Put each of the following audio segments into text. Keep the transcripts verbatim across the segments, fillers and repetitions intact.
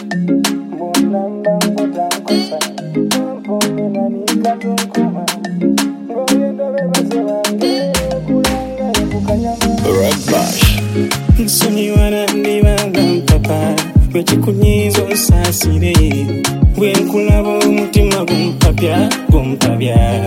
Nsoni wana ndibanga mpapa wechikunyizo sasire wenkulabo umutima gumpapya gumpabya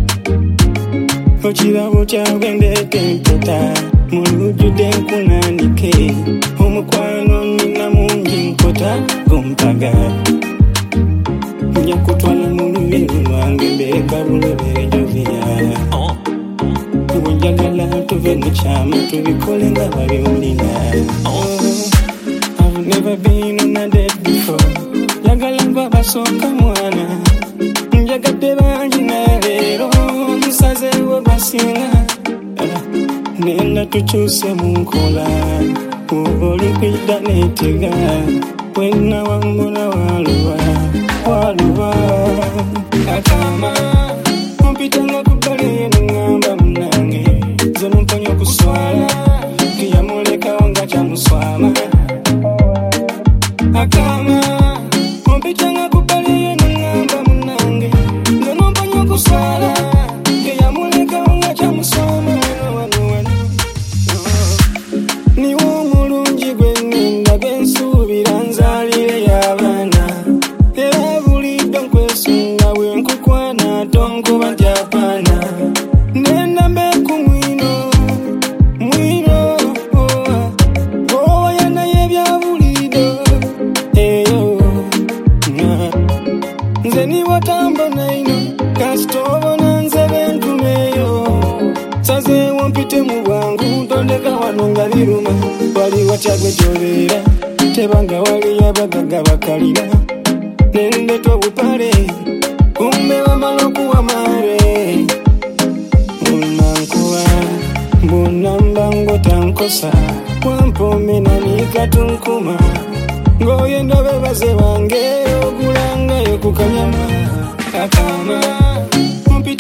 ochirabo kyagwendete mpeta mulujude nkunanike omukwano nina mungi nkota gumpaga nyakutwala mulubiri lwange mbeka bulebe jovia Njagala tuve muchama tubikole nga babiwulira. I've never been on a date before. Njagala ngwa basooka mwana. Njagadde bangi naye leero musazeewo basinga. Nenda tukyuse mu nkola. Oba oli kwidda neetega. Wenna wambula waluba waluba. Akama mpitanga kubbali n'ngamba munange. Zono mponyo kuswala kiyamuleka wanga kyamuswama akama mpitanga kubali n'ngamba munange zono mponyo kuswala kiyamuleka wanga kyamuswama niwo mulungi gwe nninda bensuubira nzaalire y'abaana era bulidde nkwesunga bwe nkukwana tonkuba nti apaana nenda mbeku mwino mwino oh yana yebya bulido eyo nze ni watambo naino kastobo nanze bentumeyo sazeewo mpite mu bwangu tondeka wano nga biruma wali watyagwe gy'obeera tebanga wali abagaga bakalira nendetwa bupale kumbe wamala okuwamare unankuwa mbunamba ngotankosa wampomena nikatunkuma ngoyenda bebaze bange ogulangayo kukanyama akama